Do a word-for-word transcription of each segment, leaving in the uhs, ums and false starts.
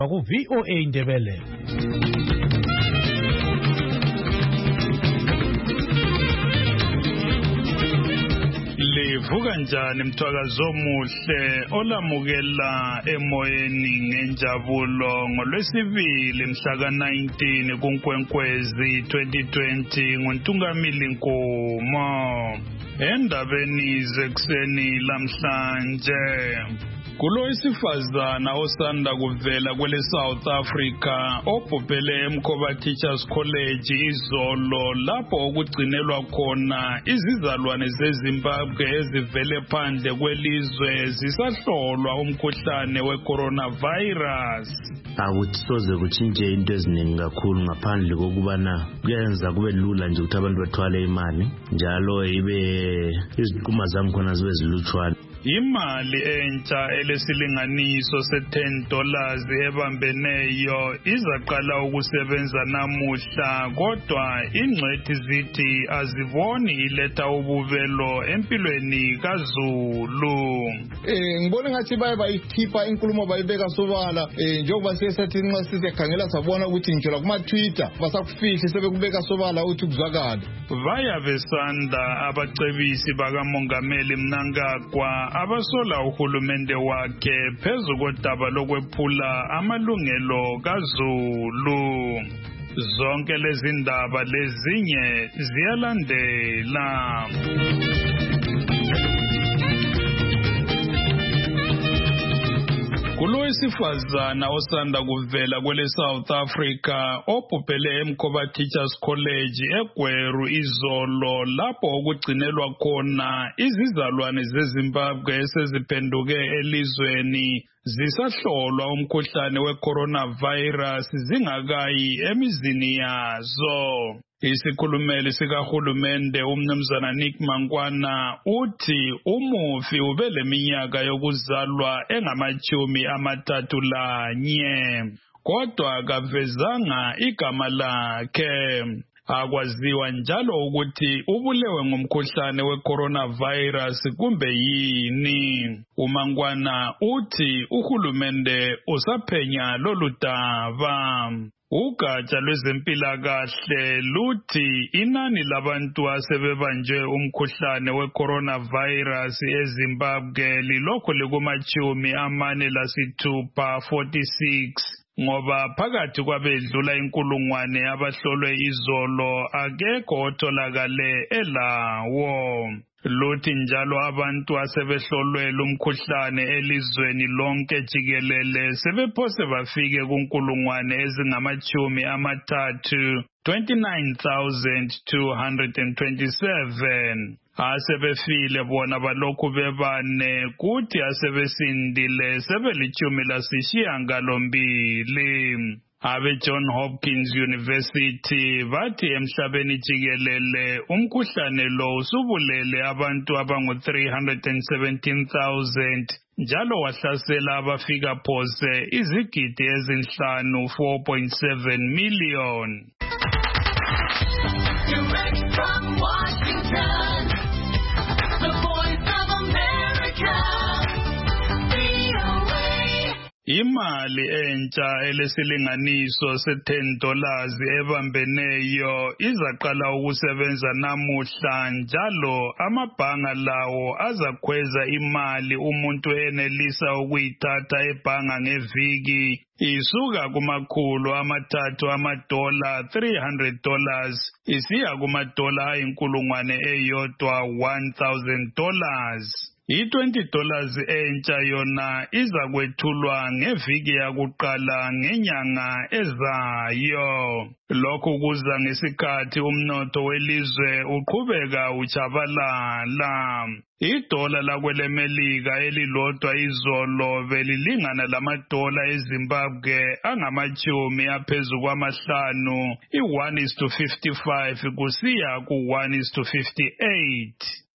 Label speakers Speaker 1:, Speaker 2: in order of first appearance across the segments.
Speaker 1: ku V O A Ndebele. Livuka njani mthwakazo omuhle olamukela emoyeni ngenjabulo ngolwesibili mhla ka nineteen kuNkwenkwezi twenty twenty nguNtungamili Nkomo. Endabeni zekuseni lamhlanje kulo isifazana osanda kuvela kwele South Africa obhubhele eMkhoba Teachers College izolo lapho okugcinelwa khona izizalwane zeZimbabwe ezivele phandle kwelizwe zisahlolwa umkhuhlane we-coronavirus.
Speaker 2: Akuthi soze kutshintshe into eziningi kakhulu ngaphandle kokubana kuyenza kube lula nje ukuthi abantu bathwale imali njalo ibe iziqhuma zakhona zibe zilutshwana.
Speaker 1: Imali entsha elesilinganiso se ten dollars ebambeneyo izaqala ukusebenza namuhla kodwa ingcwethi zithi aziboni iletha ubuvelo empilweni kaZulu.
Speaker 3: Eh ngibona ngathi baye bayikhipha inkulumo bayibeka sobala eh njengoba sesathi nxa sisekhangela sabona ukuthi ngitsho kuma Twitter basakufihle sebekubeka sobala uthi kuzwakala.
Speaker 1: Vaya besanda abacebisi bakamongameli Mnangagwa abasola uhulumende wakhe phezu kodaba lokwephula amalungelo kaZulu. Zonke lezi ndaba lezinye ziyalandela. Kulo isifazana osanda kuvela kwele South Africa obhubhele eMkhoba Teachers College eGweru izolo lapho okugcinelwa khona izizalwane zeZimbabwe eseziphenduke elizweni zisahlolwa umkhuhlane we-coronavirus zingakayi emizini yazo. Isikhulumeli sikahulumende umnumzana Nick Mangwana uthi umufi ubeleminyaka yokuzalwa engamachumi amathathu lanye kodwa akavezanga igama lakhe. Akwaziwa njalo ukuthi ubulewe ngumkhuhlane we-coronavirus kumbe yini. uMangwana uthi uhulumende usaphenya lolu daba. Ugatsha lwezempilakahle luthi inani labantu asebebanjwe umkhuhlane we-coronavirus eZimbabwe lilokhu likumachumi amane lasithupha forty-six ngoba phakathi kwabedlula inkulungwane abahlolwe izolo akekho otholakale elawo. Luthi njalo abantu asebehlolwe lumkhuhlane elizweni lonke jikelele sebephose bafike kunkulungwane ezingamachumi amathathu twenty-nine thousand two hundred twenty-seven. Asebefile bona balokhu bebane kuthi asebesindile sebelichumi lasishiyangalombili. Abe John Hopkins University bathi emhlabeni jikelele umkhuhlane lo usubulele abantu abangu three hundred seventeen thousand njalo wahlasela abafika phose izigidi ezinhlanu four point seven million.
Speaker 4: Direct from Washington, the Voice of America, V O A.
Speaker 1: Imali entsha elesilinganiso se ten dollars ebambeneyo izaqala ukusebenza namuhla njalo amabhanga lawo azakhweza imali umuntu enelisa ukuyithatha ebhanga ngeviki isuka kumakhulu amathathu amadola three hundred dollars isiya kumadola ayinkulungwane eyodwa one thousand dollars. I-twenty dollars entsha yona izakwethulwa ngeviki yakuqala ngenyanga ezayo. Lokhu kuza ngesikhathi umnotho welizwe uqhubeka uchabalala. Idola lakwelemelika elilodwa izolo belilingana lamadola eZimbabwe angamachumi aphezu kwamahlanu i one is to fifty-five kusiya ku one is to fifty-eight.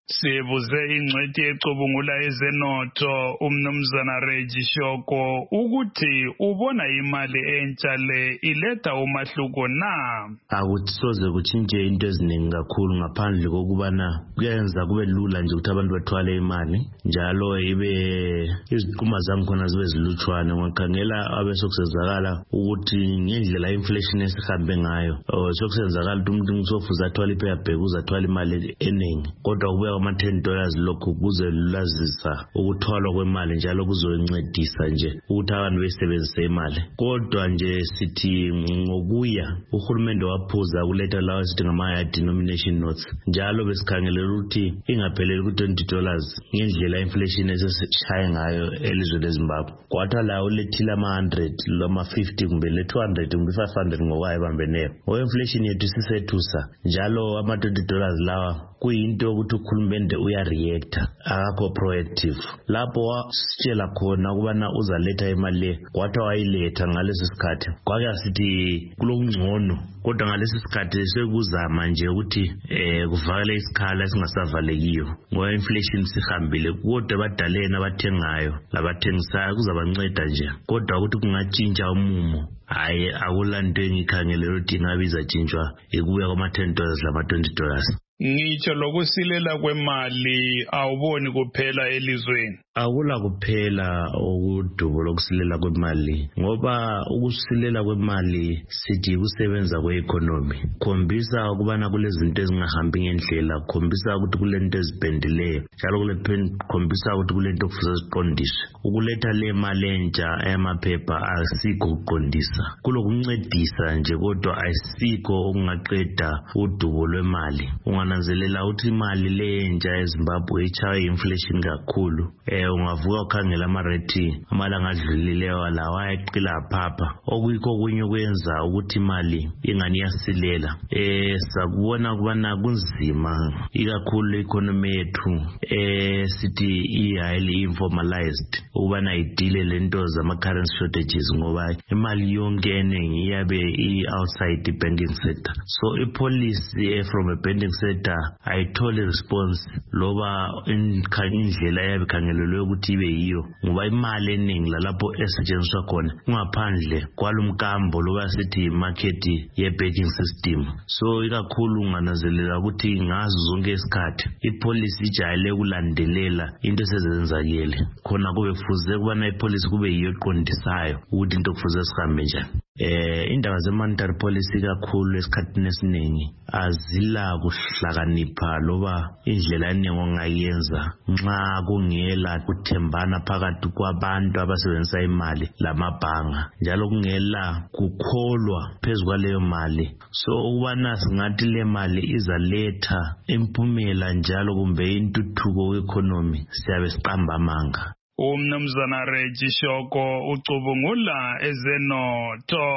Speaker 1: Sibuze ingcwethi ecubungula ezenotho umnumzana Reggie Shoko ukuthi ubona imali entsha le iletha umahluko na.
Speaker 2: Akusoze kutshintshe into eziningi kakhulu ngaphandle kokubana kuyenza kube lula nje ukuthi abantu bathwale imali njalo ibe iziquma zangikhona zibe zilutshwane. Ngakhangela abesokusenzakala ukuthi ngendlela inflation esihambe ngayo sokusenzakala ukuthi umuntu ngisofuza athwale iphepha uzathwala imali eningi kodwa kubuya ama ten dollars lokhu kuze lazisa ukuthwalwa kwemali njalo kuzoncedisa nje ukuthi abantu besebenzise imali. Kodwa nje sithi ngokuya uhulumende waphuza kuletha lawa sithi ngama denomination notes njalo besikhangelela ukuthi ingapheleli ku twenty dollars ngendlela inflation esesishaya ngayo elizweni leZimbabwe. Kwatha la ulethile ama one hundred loma fifty kumbe le two hundred kumbe five hundred ngokwayibambeneyo. Ngo inflation yethu sisethusa njalo ama twenty dollars lawa kuyinto ukuthi ukhulumende uyareact akakho proactive. Lapho wasitshela khona ukubana uzaletha imali le kwatha wayiletha ngalesi sikhathi kwake asithi kulokungcono kodwa ngalesi sikhathi sekuzama nje ukuthi eh kuvakale isikhala esingasavalekiyo ngoba inflation sihambile kodwa badalena abathengayo labathengisayo kuzabanceda nje kodwa ukuthi kungatshintsha umumo hayi akulanto engikhangelela ukuthi ingabiza tshintshwa ekuya kuma ten dollars lama twenty dollars.
Speaker 1: Ngitsho lokusilela kwemali awuboni kuphela elizweni.
Speaker 2: Akula kuphela ukudubo lokusilela kwemali ngoba ukusilela kwemali sithi kusebenza kweeconomy khombisa ukubana kulezinto ezingahambi ngendlela khombisa ukuthi kulento ezibhendileyo njalo kule khombisa ukuthi kulento okufuze siqondiswe. Ukuletha le mali entsha emaphepha asikho ukuqondisa kulokuncedisa nje kodwa ayisikho okungaqeda udubo lwemali. Ungananzelela ukuthi imali le entsha eZimbabwe ichaye inflation kakhulu eh ungavuka ukhangela amarate amalanga adlulileyo lawa eqila phapha okuyikho kunye kwenza ukuthi imali ingani yasilela. Eh sakubona ukubana kunzima ikakhulu economy yethu eh sithi i highly informalized ukubana idile lento zama currency shortages ngoba imali yonke eningi iyabe i outside the banking sector. So i policy eh, from a banking sector ayithole response loba indlela yabe khangelelwe ukuthi ibe yiyo ngoba imali eningi lalapho esetshenziswa khona ungaphandle kwalomkambo loba sithi market ye banking system. So ikakhulu ungananzelela ukuthi ngazo zonke isikhathi ipolicy ijayele ukulandelela into esezenzakele khona kube kufuze kubana ipolicy kube yiyo eqondisayo ukuthi into kufuze sihambe njani. Eh indaba ze monetary policy kakhulu esikhathini esiningi azila kuhlakanipha loba indlela eningi ongayenza nxa kungela kuthembana phakathi kwabantu abasebenzisa imali lamabhanga njalo kungela kukholwa phezulu leyo mali. So ukubana singathi le mali izaletha impumela njalo kumbe intuthuko kweeconomy siyabe siqamba amanga.
Speaker 1: Umnumzana Reggie Shoko ucubungula ezenotho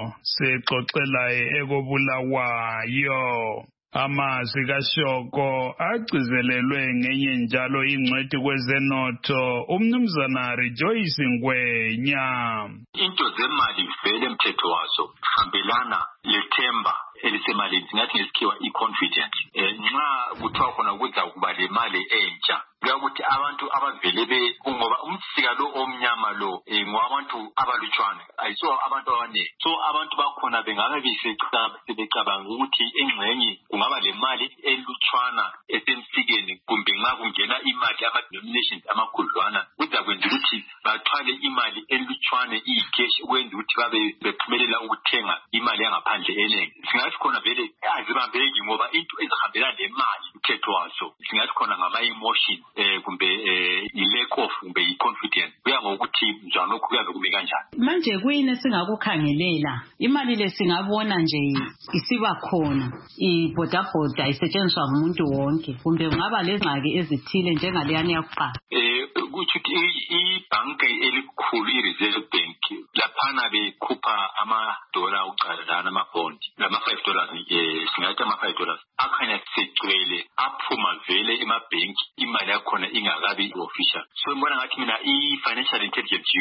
Speaker 1: sixoxela ekobulawayo. Amazwi kaShoko agcizelelwe ngenye njalo ingcwethi kwezenotho umnumzana Rejoice Ngwenya.
Speaker 5: Into zemali vele mthetho waso hambelana lethemba elisemalini singathi ngesikhiwa i-confidence. Nxa kuthiwa khona kuza kuba le mali entsha kuyakuthi abantu abavele be ngoba umsika lo omnyama lo ngowabantu abalutshwana ayiso abantu abaningi. So abantu bakhona bengabe besecabanga ukuthi engxenye kungaba le mali elutshwana esemsikeni kumbe nxa kungena imali ama-denominations amakhudlwana kuza kwenza ukuthi bathwale imali elutshwane iyi-cash ukwenza ukuthi babe bephumelela ukuthenga imali yangaphandle eningi. Singathi khona vele azibambeki ngoba into ezihambela le mali umthetho waso singathi khona ngama-emotion eh kumbe eh i-lack of kumbe i-confidence kuya ngokuthi njalo lokhu kuyabe kume kanjani.
Speaker 6: Manje kuyini esingakukhangelela imali le singabona nje isiba khona ibhodabhoda isetshenziswa ngumuntu wonke kumbe kungaba lezingxaki ezithile njengaleyani yakuqala.
Speaker 5: Eh kuthi ibhanki elikhulu i-Reserve Bank laphana bekhupha ama-dollar ucala lana ama-bond lama five dollars eh singathi ama five dollars akhanya secwele aphuma vele emabhenki imali yakhona ingakabi official. So ngibona ngathi mina i-Financial Intelligence Unit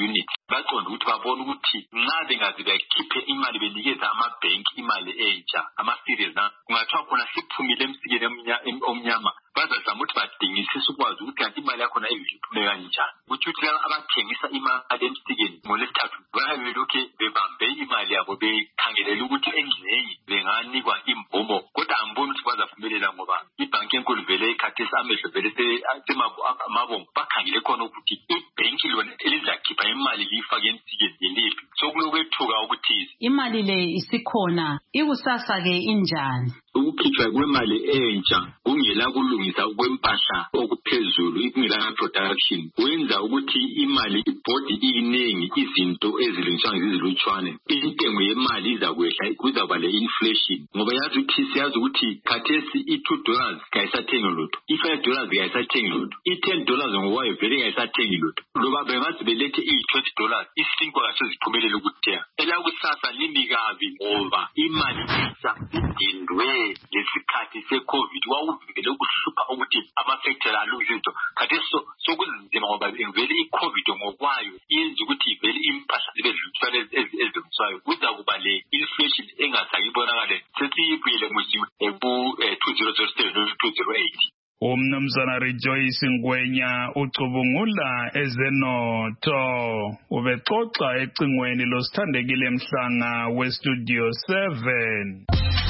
Speaker 5: baqonda ukuthi babona ukuthi nxa bengaze bakhiphe imali benikeza amabhenki imali entsha ama-series na kungathiwa khona siphumile emsikeni omnyama bazazama ukuthi badingisise ukwazi ukuthi kanti imali yakhona iphume kanjani ukuthi ukuthi abathengisa imali emsikeni ngolesithathu bayabe belokhu bebambe imali yabo bekhangelela ukuthi engxenye benganikwa imvumo kodwa angiboni ukuthi bazavumelela ngoba ibhanki enkulu vele ikhathesi amehlo vele semabombo bakhangele khona ukuthi ibhenki lona elizakhipha imali liyifake emsikeni yeliphi so kulokwethuka okuthize
Speaker 6: imali le isikhona ikusasa-ke injani
Speaker 5: ukukhitshwa kwemali entsha kungela kulungisa kwempahla okuphezulu ikungela production kwenza ukuthi imali ibhodi iningi izinto ezilungiswa ngizilutshwane intengo yemali izakwehla kuzaba le inflation ngoba yazi ukuthi siyazi ukuthi khathesi i-two dollars kayisathengi lutho i-five dollars kayisathengi lutho i-ten dollars ngokwayo vele kayisathengi lutho loba bengazi belethe iyi-twenty dollars isinkwa kaseziphumelele ukuthenga elakusasa limi kabi ngoba imali isafindwe lesikhathi se-COVID wawuvele ukuhlupha ukuthi ama-factory alungise izinto khathesi sokunzima ngoba vele i-COVID ngokwayo yenza ukuthi vele impahla zibe zilungiswayo ezilungiswayo kuza kuba le inflation engazange ibonakale sesiyibuyele ku-two zero zero seven no-two zero eight
Speaker 1: umnumzana Rejoice Ngwenya ucubungula ezenotho ubexoxa ecingweni losithandekile Mhlanga westudio seven.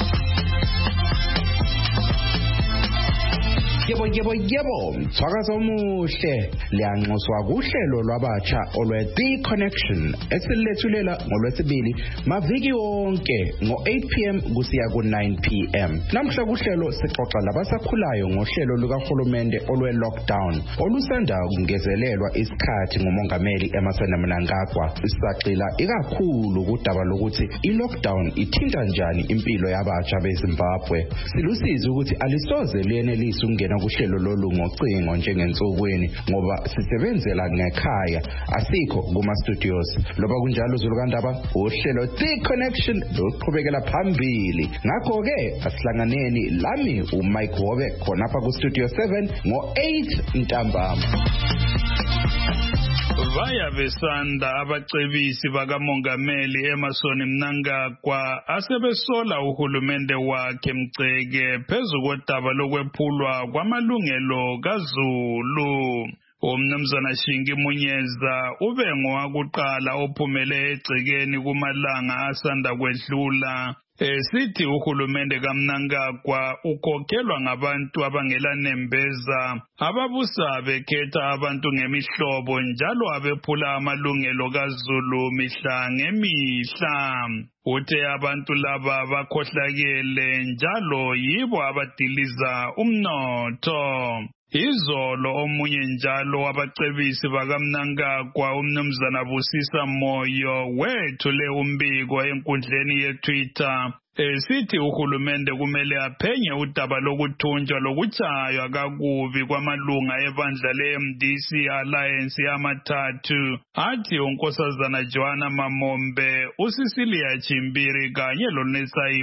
Speaker 7: Yebo yebo yebo mthwakazo omuhle liyanxuswa kuhlelo lwabatsha olwe-The Connection esilethulela ngolwesibili maviki wonke ngo-eight p m kusiya ku-nine p m namhla kuhlelo sixoxa labasakhulayo ngohlelo lukahulumende olwe-lockdown olusanda kungezelelwa isikhathi ngumongameli Emmerson Mnangagwa. Sisagxila ikakhulu kudaba lokuthi i-lockdown ithinta njani impilo yabatsha beZimbabwe. Silusizi ukuthi alisoze liyenelise ukungena kuhlelo lolu ngocingo njengensukwini ngoba sisebenzela ngekhaya asikho kuma studios. Loba kunjalo Zulukandaba uhlelo The Connection luqhubekela phambili. Ngakho ke asihlanganeni lami uMike Hobe khonapha ku studio seven ngo-eight ntambama.
Speaker 1: Vaya besanda abacebisi bakamongameli Emmerson Mnangagwa asebesola uhulumende wakhe Mceke phezu kodaba lokwephulwa kwamalungelo kaZulu. Umnumzana Shingi Munyeza ube ngowakuqala ophumele egcekeni kumalanga asanda kwedlula esithi uhulumende kaMnangagwa ukhokhelwa ngabantu abangela nembeza ababusa bekhetha abantu ngemihlobo njalo abephula amalungelo kaZulu mihla ngemihla. Uthe abantu laba bakhohlakele njalo yibo abadiliza umnotho. Izolo omunye njalo wabacebisi bakaMnangagwa umnumzana Busisa Moyo wethule umbiko enkundleni yeTwitter esithi uhulumende kumele aphenye udaba lokuthunjwa lokutshaywa kakubi kwamalunga ebandla le-M D C Alliance yamathathu athi unkosazana Joanna Mamombe, uCecilia Chimbiri kanye loNesayi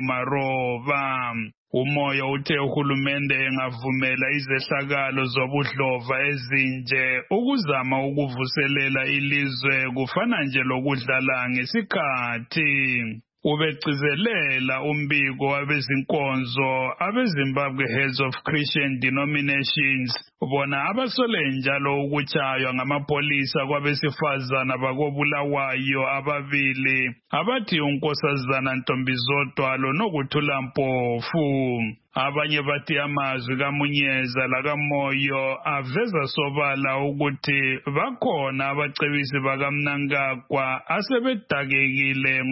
Speaker 1: Maroba. Umoyo uthe uhulumende engavumela izehlakalo zobudlova ezinje ukuzama ukuvuselela ilizwe kufana nje lokudlala ngesikhathi. Ubegcizelela umbiko wabezinkonzo abeZimbabwe Heads of Christian Denominations bona abasole njalo ukutshaywa ngamapolisa kwabesifazana bakobulawayo ababili abathi unkosazana Ntombizodwa loNokuthula Mpofu. Abanye bathi amazwi kaMunyeza lakaMoyo aveza sobala ukuthi bakhona abacebisi bakaMnangagwa asebedakekile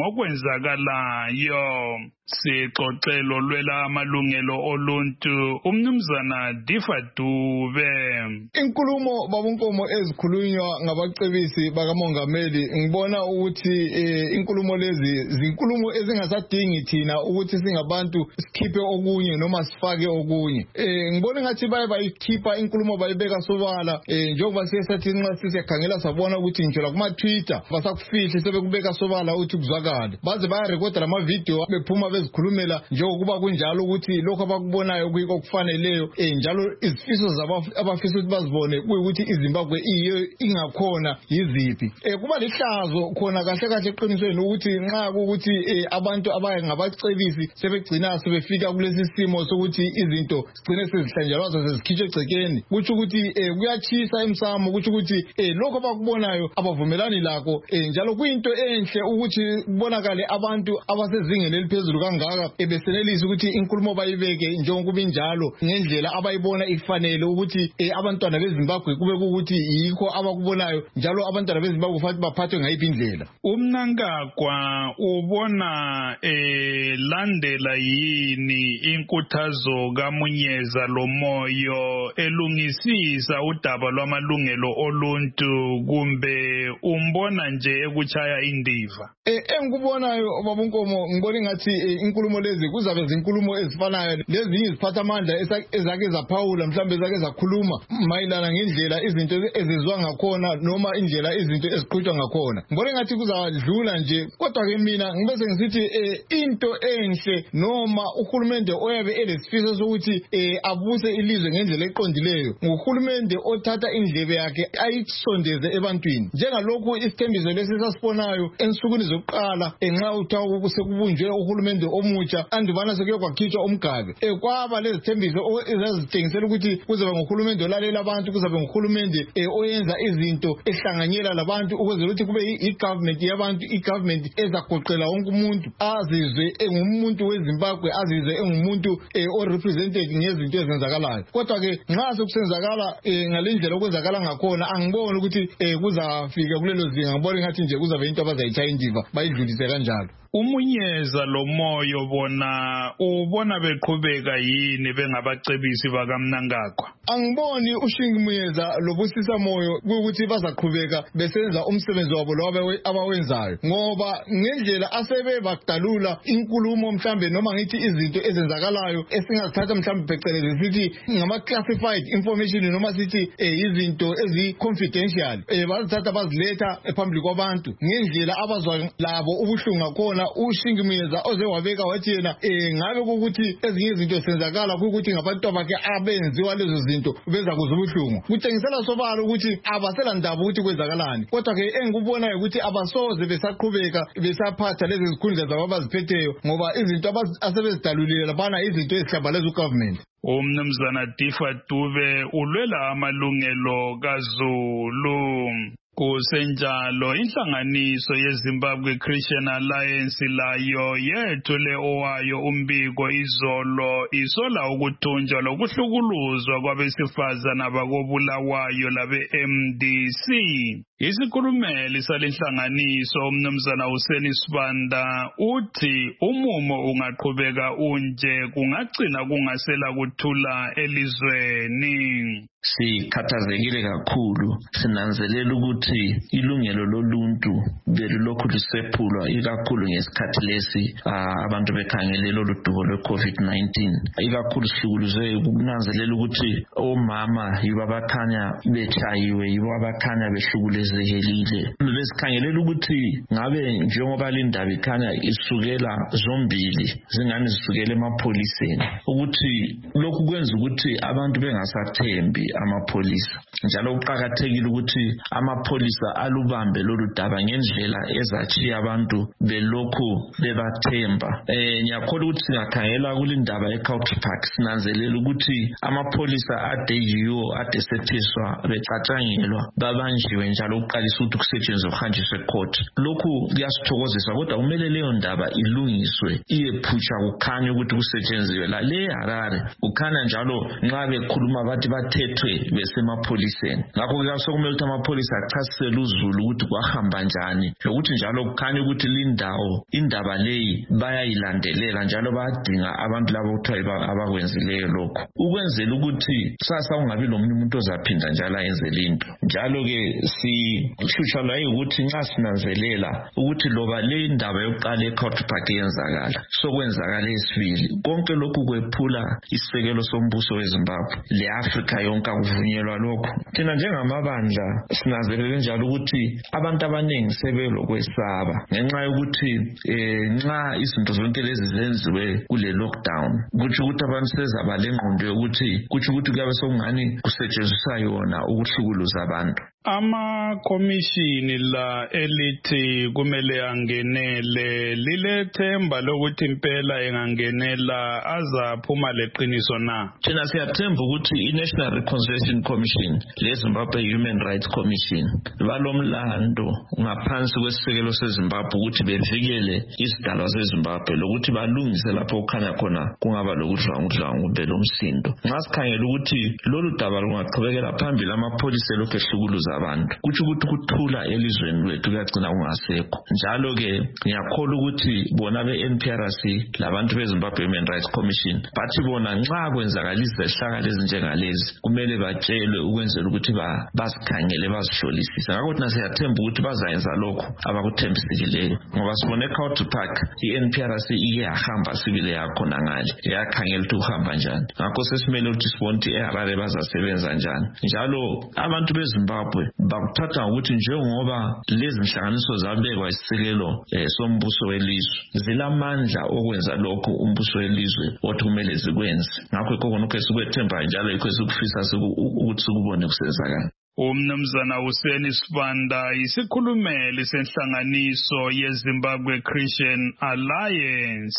Speaker 1: ngokwenzakalayo. Sixoxelo lwela amalungelo oluntu umnumzana Difa Dube.
Speaker 3: Inkulumo babunkomo ezikhulunywa ngabacebisi bakamongameli ngibona ukuthi inkulumo lezi zinkulumo ezingasadingi thina ukuthi singabantu sikhiphe okunye noma noma sifake okunye. Eh ngibona ngathi baye bayikhipha inkulumo bayibeka sobala eh njengoba siyasathi nxa sisekhangela sabona ukuthi ngitsho la kuma Twitter basakufihle sebekubeka sobala uthi kuzwakala. Baze baya record lama video bephuma bezikhulumela njengokuba kunjalo ukuthi lokho abakubonayo kuyiko kufaneleyo eh njalo izifiso zabafisa ukuthi bazibone kuyukuthi iZimbabwe iyo ingakhona yiziphi. Eh kuba lihlazo khona kahle kahle eqinisweni ukuthi nxa ukuthi abantu abaye ngabacebisi sebegcina sebefika kulesi simo sokuthi izinto sigcine sezihlanjelwa sezikhitshwe egcekeni kuthi ukuthi kuyachisa emsamo ukuthi ukuthi lokho abakubonayo abavumelani lakho njalo kuyinto enhle ukuthi kubonakale abantu abasezingeni eliphezulu kangaka ebesenelisa ukuthi inkulumo bayibeke njengokuba injalo ngendlela abayibona ifanele ukuthi abantwana beZimbabwe kube ukuthi yikho abakubonayo njalo abantwana beZimbabwe kufanele baphathwe ngayiphi indlela.
Speaker 1: UMnangagwa ubona eh landela yini inkuthazo kaMunyeza lomoyo elungisisa udaba lwamalungelo oluntu kumbe umbona nje ekuchaya indiva?
Speaker 3: Eh engikubonayo babunkomo ngibona ngathi inkulumo lezi kuzabe zinkulumo ezifanayo lezi iziphathamandla ezake zaphawula mhlambe ezake zakhuluma mayilana ngendlela izinto ezizwa ngakhona noma indlela izinto eziqhutshwa ngakhona. Ngibona ngathi kuzadlula nje kodwa ke mina ngibe sengisithi into enhle noma uhulumende oyabe elesifiso sokuthi abuse ilizwe ngendlela eqondileyo nguhulumende othatha indlebe yakhe ayisondeze ebantwini njengalokho isithembiso lesisasibonayo ensukwini zokuqala enxa uthawu kusekubunjwe uhulumende omutsha andubana sekuyokwakhitshwa umgabe kwaba lezithembiso ezazithengisela ukuthi kuzoba nguhulumende olalela abantu kuzoba nguhulumende oyenza izinto ehlanganyela labantu ukuze ukuthi kube i-government yabantu i-government ezagoqela wonke umuntu azizwe engumuntu weZimbabwe azizwe engumuntu orepresented ngezinto ezenzakalayo. Kodwa ke nxa sokusenzakala ngalendlela okwenzakala ngakhona angiboni ukuthi kuzafika kulelo zinga ngibona ngathi nje kuzabe into abazayitshaya indiva bayidlulise kanjalo.
Speaker 1: Umunyeza lomoyo bona ubona beqhubeka yini bengabacebisi bakaMnangagwa?
Speaker 3: Angiboni ushingi Munyeza lobusisa moyo ukuthi bazaqhubeka besenza umsebenzi wabo lo abawenzayo ngoba ngendlela asebe bakudalula inkulumo mhlambe noma ngithi izinto ezenzakalayo esingazithatha mhlambe phecelezi sithi ngama classified information noma sithi izinto ezi confidential bazithatha baziletha ephambili kwabantu ngendlela abazwa labo ubuhlungu ngakhona. Ushingi Munyeza oze wabeka wathi yena ngabe ukuthi ezinye izinto senzakala ukuthi ngabantu abakhe abenziwa lezo zinto beza kuzubuhlungu kutshengisela sobala ukuthi abasela ndaba ukuthi kwezakalani. Kodwa ke engikubonayo ukuthi abasoze besaqhubeka besaphatha lezi zikhundla zabo abaziphetheyo ngoba izinto asebezidalulile labana izinto ezihlabaleza ugovernment.
Speaker 1: Umnumzana Difa Dube ulwela amalungelo kaZulu. Kusenjalo inhlanganiso yeZimbabwe Christian Alliance layo yethule owayo umbiko izolo isola ukuthunjwa lokuhlukuluzwa kwabesifazana bakobulawayo labe M D C. Isikhulumeli salenhlanganiso umnumzana Hussein Sibanda uthi umumo ungaqhubeka unje kungagcina kungasela kuthula elizweni.
Speaker 8: Sikhathazekile kakhulu sinanzelela ukuthi ilungelo loluntu belilokhu lisephulwa ikakhulu ngesikhathi lesi abantu bekhangelela oludubo lwe-COVID nineteen. Ikakhulu sihlukuluze ukunanzelela ukuthi omama yibo abakhanya bechayiwe yibo abakhanya behlukulezekelile. Besikhangelela ukuthi ngabe njengoba lindaba ikhanya isukela zombili zingane zisukela emapholiseni ukuthi lokhu kwenza ukuthi abantu bengasathembi amapholisa njalo kuqhakathekile ukuthi amapholisa alubambe lolu daba ngendlela ezachiya abantu belokhu bebathemba. Eh ngiyakholwa ukuthi singakhangela kulindaba eCountry Park sinanzelela ukuthi amapholisa ade yiwo ade sethiswa becatshangelwa babanjiwe njalo uqalisa ukuthi kusetshenzwe uhanjiswe ecourt. Lokhu kuyasithokozisa kodwa kumele leyo ndaba ilungiswe iyephutsha kukhanya ukuthi kusetshenzwe la le Harare kukhanya njalo nxa bekhuluma bathi bathethe besemapolisa amapholiseni. Ngakho-ke sokumele ukuthi amapholisa achasisele uzulu ukuthi kwahamba njani, lokuthi njalo kukhanya ukuthi lindawo indaba leyi bayayilandelela njalo bayadinga abantu labo kuthiwa abakwenzileyo lokho, ukwenzela ukuthi sasa ungabi lomunye umuntu ozaphinda njalo ayenze linto. Njalo-ke sihlutshwa yikuthi nxa sinanzelela ukuthi loba le indaba yokuqala eCourt Park yenzakala, sokwenzakala esibili, konke lokhu kwephula isisekelo sombuso weZimbabwe le-Afrika yonke akuvunyelwa lokho. Thina njengamabandla sinanzelele njalo ukuthi abantu abaningi sebelokwesaba ngenxa yokuthi eh nxa izinto zonke lezi zenziwe kule lockdown, kuthi ukuthi abantu sezaba lengqondo yokuthi kuthi ukuthi kuyabe sokungani kusetshenziswa yona ukuhlukuluza abantu.
Speaker 1: Amakomishini la elithi kumele angenele lilethemba lokuthi impela engangenela azaphuma leqiniso na?
Speaker 8: Thina siyathemba ukuthi i-National Reconciliation Commission le-Zimbabwe Human Rights Commission balomlando ngaphansi kwesisekelo seZimbabwe ukuthi bevikele izidalwa zeZimbabwe lokuthi balungise lapho kukhanya khona kungaba lokudlwangudlwangu kumbe lomsindo. Nxa sikhangela ukuthi lolu daba lungaqhubekela phambili amapholisa lokhu ehlukuluza abantu, kuthi ukuthi kuthula elizweni lwethu kuyagcina kungasekho. Njalo-ke ngiyakholwa ukuthi bona be-N P R C labantu beZimbabwe Human Rights Commission bathi bona nxa kwenzakalisa ihlakalo ezinjengalezi kumele batshelwe ukwenzela ukuthi basikhangele bazihlolisise. Ngakho thina siyathemba ukuthi bazayenza lokho abakuthembisikileyo, ngoba sibone eCourt Park i-N P R C ike yahamba sibile yakhona ngale yakhangela ukuthi uhamba njani. Ngakho sesimele ukuthi sibone ukuthi eHarare bazasebenza njani. Njalo abantu beZimbabwe bakuthatha ukuthi njengoba lezi nhlanganiso zabekwa isisekelo eh, sombuso welizwe zilamandla okwenza lokho umbuso welizwe othi kumele zikwenze. Ngakho khona ukho sikwethemba njalo yikho sikufisa ukuthi sikubone kusenzakala.
Speaker 1: Umnumzana Hussein Sibanda isikhulumeli senhlanganiso yeZimbabwe Christian Alliance.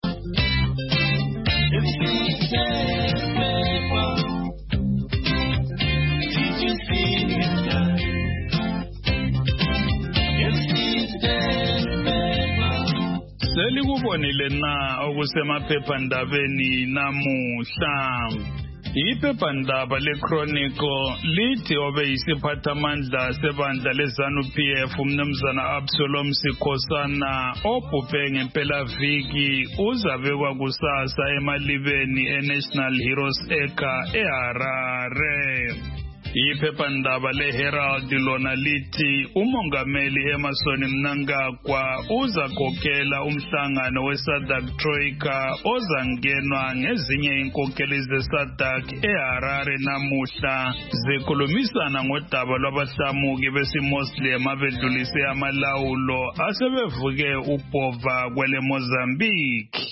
Speaker 1: Selikubonile na okusemaphephandabeni namuhla. Iphephandaba leChronicle lithi obe yisiphathamandla sebandla leZANU-P F umnumzana Absalom Sikhosana obhubhe ngempelaviki uzabekwa kusasa emalibeni eNational Heroes Acre eHarare. Iphephandaba leHerald lona lithi umongameli Emmerson Mnangagwa uzakhokhela umhlangano weSADC Troika ozangenwa ngezinye inkokheli zeSADC eHarare namuhla zikhulumisana ngodaba lwabahlamuki besiMuslim abedlulise amalawulo asebevuke ubhova kwele Mozambique.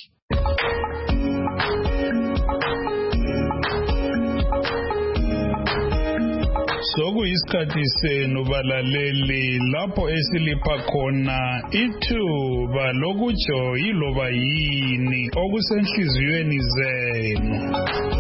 Speaker 1: Sokuyisikhathi senu balaleli lapho esilipha khona ithuba lokutsho yiloba yini okusenhliziyweni zenu.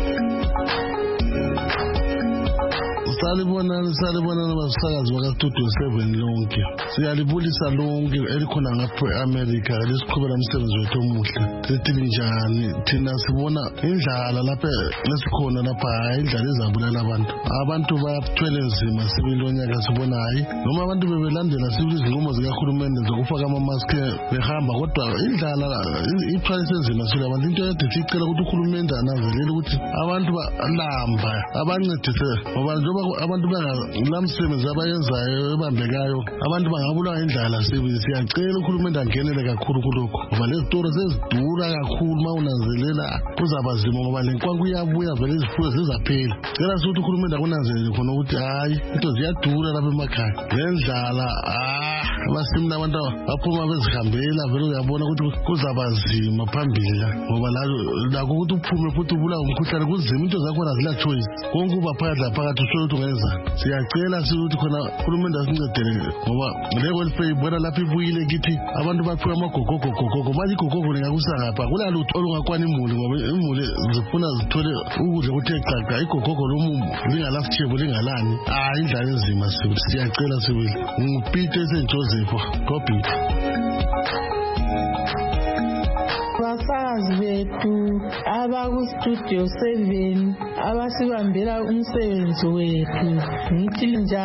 Speaker 9: Salibonani salibonani basakazi bakastudio seven lonke. Siyalibulisa lonke elikhona ngapho eAmerica lesiqhubela umsebenzi wethu omuhle. Sithi njani thina sibona indlala lapha lesikhona lapha indlala ezabulala abantu. Abantu bathwele nzima sibili onyaka sibona hayi noma abantu bebelandela sibili izinqumo zikahulumende zokufaka ama-mask behamba kodwa indlala ithwalise nzima sibili abantu. Into yethu sicela ukuthi uhulumende ananzelele ukuthi abantu balamba abancedise ngoba njengoba abantu bangalamsebenzi abayenzayo ebambekayo abantu bangabulawa indlala sibili. Siyacela uhulumende angenele kakhulu kulokho ngoba lezi zitoro sezidura kakhulu ma unanzelela kuzaba zima ngoba lenkwangu iyabuya vele izifuyo zizaphela. Cela ukuthi uhulumende akunanzelele khona ukuthi hayi into ziyadura lapha emakhaya lendlala ah abasimna abantu baphuma bezihambela vele uyabona ukuthi kuzaba zima phambili ngoba lakho ukuthi uphume futhi ubulawa umkhuhlane kuzima into zakhona zila choice konke uba phakathi laphakathi usho ukuthi ungenza. Siyacela ukuthi khona uhulumende asincedele ngoba leko lifeyibona lapho ibuyile kithi abantu baphiwa amagogogogogogo manje igogogo lingakusa ngapha kulalutho olungakwani imuli ngoba imuli zifuna zithole ukudla kuthe xaxa igogogo lomumo lingalafithebo lingalani ah indlala enzima sibili. Siyacela sibili ngipite eSaint Joseph Gobit.
Speaker 10: abasakazi bethu abaku-studio seven abasibambela umsebenzi wethu ngithi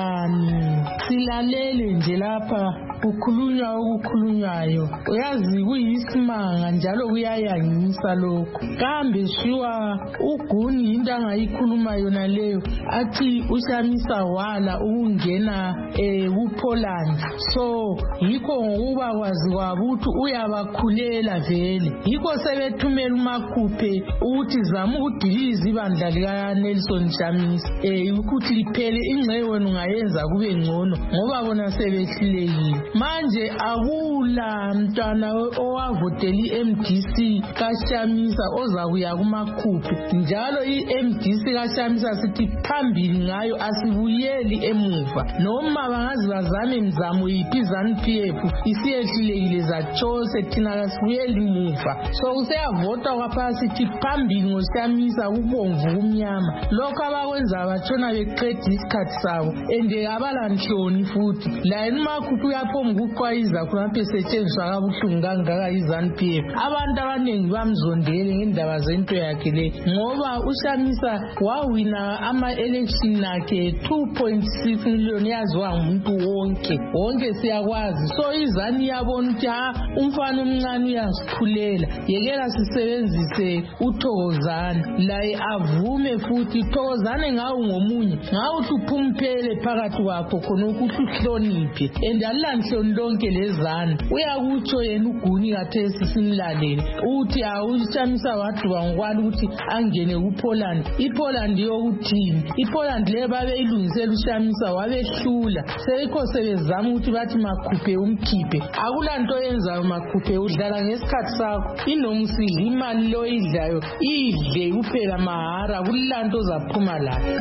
Speaker 10: njani silalele nje lapha kukhulunywa okukhulunywayo uyazi kuyisimanga njalo kuyayangisa lokho kambe shuwa uGuni into angayikhuluma yona leyo athi uShamisa wala ukungena eh kuPoland so yikho ngokuba kwazi kwabuthi uyabakhulela vele yikho sebethumela umakhuphe ukuthi zama ukudiliza ibandla lika Nelson Shamisa eh ukuthi liphele ingcewe wena ungayenza kube ngcono ngoba bona sebehlulekile manje akula mntwana owavotela i-M D C kaShamisa oza kuya kumakhuphe njalo i-M D C kaShamisa sithi phambili ngayo asibuyeli emuva noma bangazi bazame imizamo yiphi ZANU P F isiyehlulekile zatshose thina kasibuyeli emuva so useyavota kwapha sithi phambili ngoShamisa kubomvu kumnyama lokho abakwenza batshona beqeda isikhathi sabo ende abalanhloni futhi la enumakhuphe uyapho ngokuqwayiza khonapha esetshenziswa kabuhlungu kangaka iZANU P F abantu abaningi bamzondele ngendaba zento yakhe le ngoba uShamisa wawina ama-election akhe two point six million yaziwa ngumuntu wonke wonke siyakwazi so iZANU iyabona ukuthi ha umfana omncane uyasikhulela yekela sisebenzise uThokozane laye avume futhi Thokozane ngawo ngomunye ngawuthi uphumphele phakathi kwakho khona ukuthi uhloniphe endalanhloni lonke lezana uyakutsho yena uGuni kathesi simlalele uthi awuShamisa waduba ngokwani ukuthi angene kuPoland iPoland yokuthini iPoland le babeyilungisela uShamisa wabehlula seyikho sebezama ukuthi bathi makhuphe umkhiphe akulanto yenzayo makhuphe udlala ngesikhathi sakho inomsili imali lo idlayo idle kuphela mahara kulanto zaphuma lapha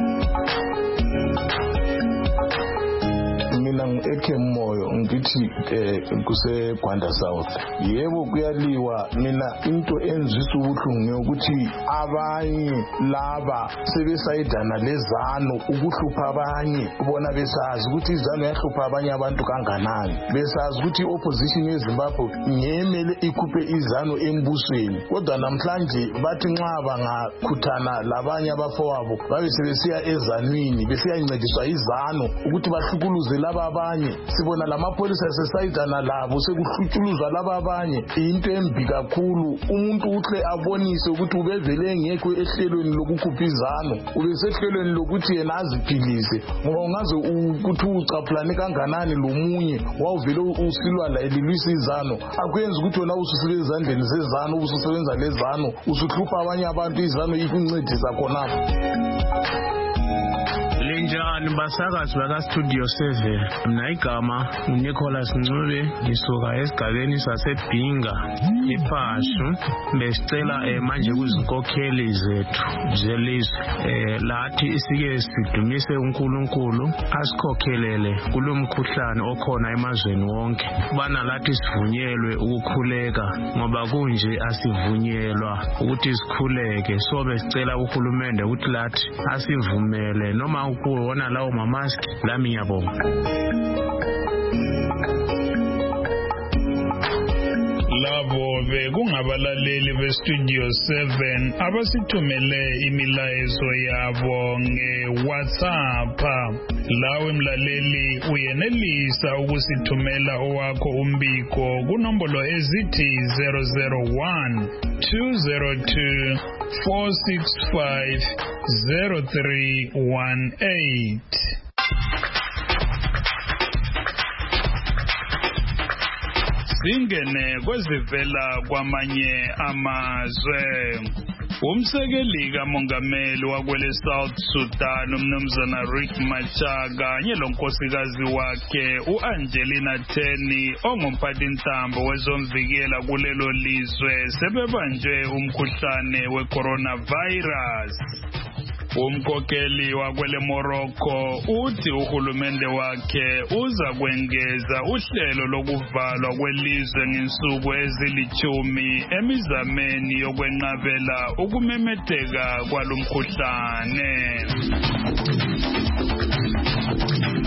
Speaker 11: mina ngeke moyo ngithi kuse Gwanda South yebo kuyaliwa mina into enzisa ubuhlungu ukuthi abanye laba sebesayidana lezano ukuhlupha abanye ubona besazi ukuthi izano yahlupha abanye abantu kanganani besazi ukuthi opposition yeZimbabwe ngiyemele ikhuphe izano embusweni kodwa namhlanje bathi nxa bangakhuthana labanye abafowabo babe sebesiya ezanwini besiyancediswa izano ukuthi bahlukuluze laba abanye sibona lamapolisa sesayidana labo sekuhlutshuluzwa laba abanye into embi kakhulu umuntu uhle abonise ukuthi ubevele ngekho ehlelweni lokukhupha izano ubesehlelweni lokuthi yena aziphilise ngoba ungaze ukuthi ucaphulane kanganani lomunye wawuvele usilwa la elilwisa izano akuyenza ukuthi wena ususile ezandleni zezano ususebenza lezano usuhlupha abanye abantu izano ikuncedisa khonapho
Speaker 12: Linjani basakazi baka Studio seven mina igama uNicholas Ncube ngisuka esigabeni saseBhinga ePhashu besicela eh, manje kuzinkokheli zethu zelizwe eh, lathi isike sidumise uNkulunkulu asikhokhelele kulomkhuhlane okhona emazweni wonke bana lathi sivunyelwe ukukhuleka ngoba kunje asivunyelwa ukuthi sikhuleke so besicela uhulumende ukuthi lathi asivumele noma ukuwona lawo mamask lami ngiyabonga
Speaker 1: labo bekungabalaleli beStudio seven abasithumele imilayezo yabo ngeWhatsApp lawe mlaleli uyenelisa ukusithumela owakho umbiko kunombolo ezithi zero zero one two zero two four six five zero three one eight. Singene kwezivela kwamanye amazwe. Umsekeli kamongameli wakwele South Sudan umnumzana Riek Machar kanye lonkosikazi wakhe uAngelina Teny ongumphathintambo wezomvikela kulelo lizwe sebebanjwe umkhuhlane weCoronavirus. Umkhokheli wakwele Morocco uthi uhulumende wakhe uza kwengeza uhlelo lokuvalwa kwelizwe ngensuku ezilithumi emizameni yokwenqabela ukumemetheka kwalomkhuhlane.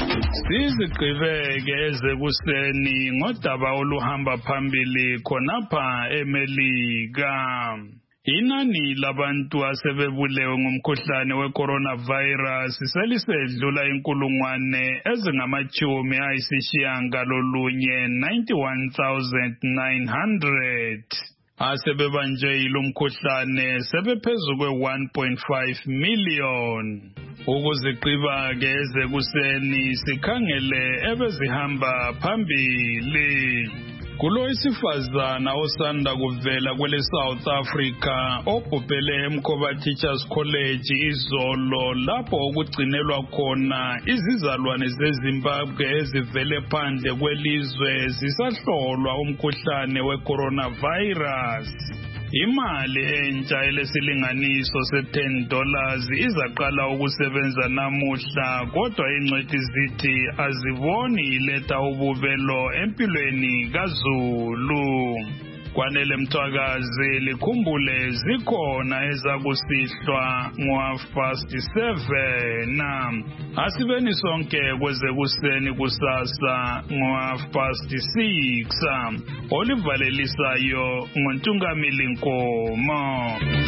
Speaker 1: Sizigqibeke ezekuseni ngodaba oluhamba phambili khonapha eMelika. Inani labantu asebebulewe ngumkhuhlane we-coronavirus selisedlula inkulungwane ezingamachumi ayisishiyangalolunye ninety-one thousand nine hundred. Asebebanjwe yilo mkhuhlane sebephezu kwe-one point five million. Ukuzigqiba-ke ezekuseni sikhangele ebezihamba phambili. Kulo isifazana osanda kuvela kwele South Africa obhubhele eMkhoba Teachers College izolo lapho okugcinelwa khona izizalwane zeZimbabwe ezivele phandle kwelizwe zisahlolwa umkhuhlane we-coronavirus. Imali entsha elesilinganiso se-ten dollars izaqala ukusebenza namuhla kodwa ingcwethi zithi aziboni iletha ububelo empilweni kaZulu. Kwanele Mthwakazi likhumbule zikhona ezakusihlwa ngo-half past seven. Asibeni sonke kwezekuseni kusasa ngo-half past six. Olivalelisayo ngoNtungamili Nkomo.